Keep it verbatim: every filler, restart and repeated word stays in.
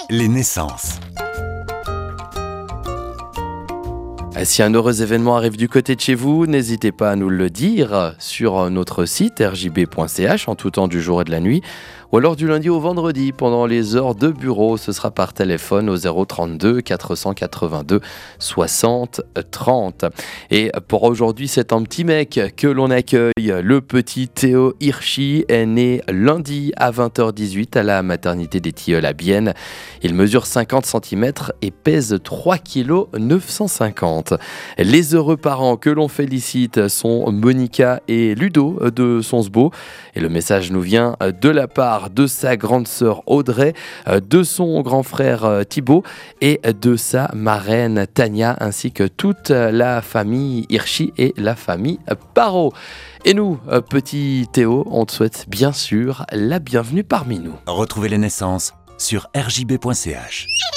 Les naissances. Si un heureux événement arrive du côté de chez vous, n'hésitez pas à nous le dire sur notre site r j b point c h en tout temps du jour et de la nuit, ou alors du lundi au vendredi pendant les heures de bureau. Ce sera par téléphone au zéro trente-deux quatre cent quatre-vingt-deux soixante trente. Et pour aujourd'hui, c'est un petit mec que l'on accueille. Le petit Théo Hirschi est né lundi à vingt heures dix-huit à la maternité des Tilleuls à Bienne. Il mesure cinquante centimètres et pèse trois virgule neuf cent cinquante kilos. Les heureux parents que l'on félicite sont Monica et Ludo de Sonsbeau. Et le message nous vient de la part de sa grande sœur Audrey, de son grand frère Thibaut et de sa marraine Tania, ainsi que toute la famille Hirschi et la famille Parot. Et nous, petit Théo, on te souhaite bien sûr la bienvenue parmi nous. Retrouvez les naissances sur r j b point c h.